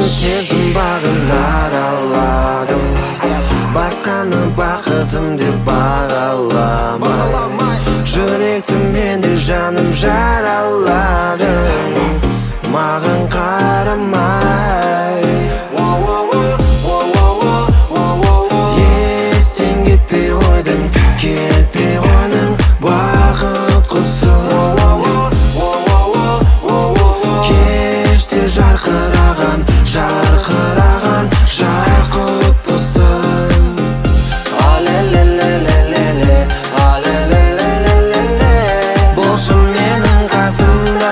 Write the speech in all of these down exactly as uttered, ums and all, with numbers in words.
сезім бағын араладым, басқаны бақытым деп бағаламай, жүректі менде жаным жараладың, маған қарамай. Естен кетпей қойдың, кетпей қойдың бақыт құсы. Кеште жарқыраған, жарқыраған жақұт бұсын. Алелелелелеле, алелелелелеле, болшы менің қасымда.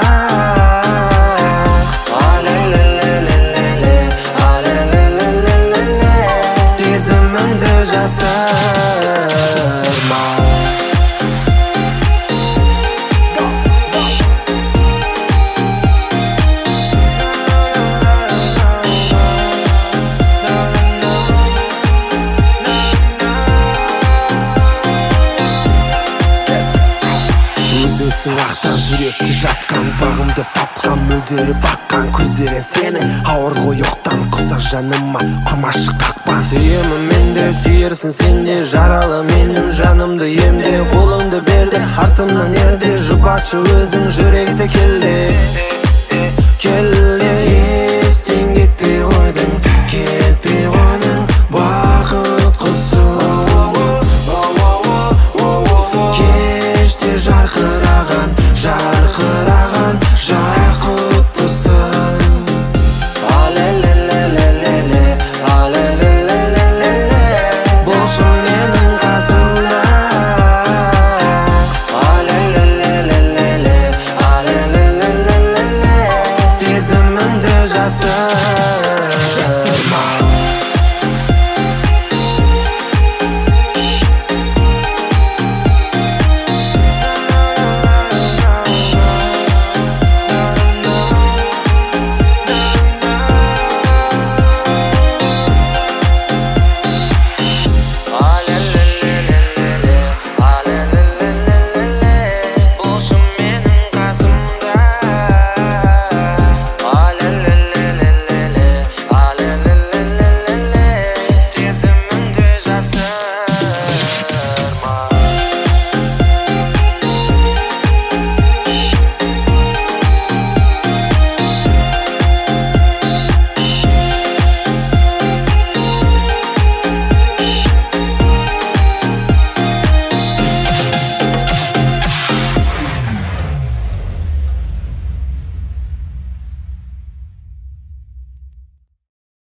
Алелелелелеле, алелелелелеле, сезіміңді жасырма. Сылақтан жүректе жатқан, бағымды тапқан, мөлдіреп баққан көздері сені, ауыр ойықтан құсар жаныма құрмашы қақпан. Сүйемін менде, сүйерсің сенде, жаралы менің жанымды емде, қолыңды берді, артымнан ерде, жұбатшы өзің жүректі келде, келде.